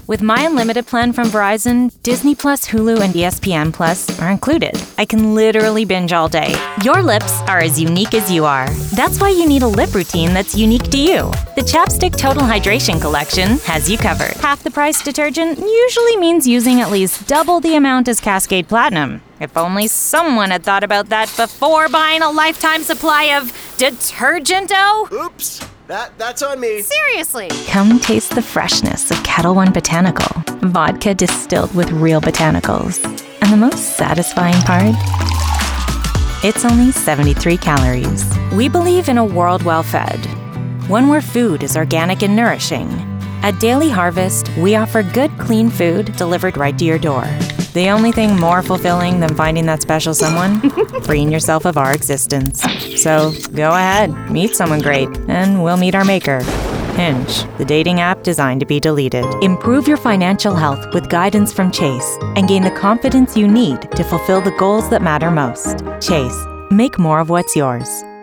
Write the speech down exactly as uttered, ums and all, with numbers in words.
With my unlimited plan from Verizon, Disney Plus, Hulu, and E S P N Plus are included. I can literally binge all day. Your lips are as unique as you are. That's why you need a lip routine that's unique to you. The Chapstick Total Hydration Collection has you covered. Half the price detergent usually means using at least double the amount as Cascade Platinum. If only someone had thought about that before buying a lifetime supply of detergent-o. Oops. That, that's on me. Seriously. Come taste the freshness of Kettle One Botanical. Vodka distilled with real botanicals. And the most satisfying part? It's only seventy-three calories. We believe in a world well fed. One where food is organic and nourishing. At Daily Harvest, we offer good, clean food delivered right to your door. The only thing more fulfilling than finding that special someone? Freeing yourself of our existence. So go ahead, meet someone great, and we'll meet our maker. Hinge, the dating app designed to be deleted. Improve your financial health with guidance from Chase and gain the confidence you need to fulfill the goals that matter most. Chase, make more of what's yours.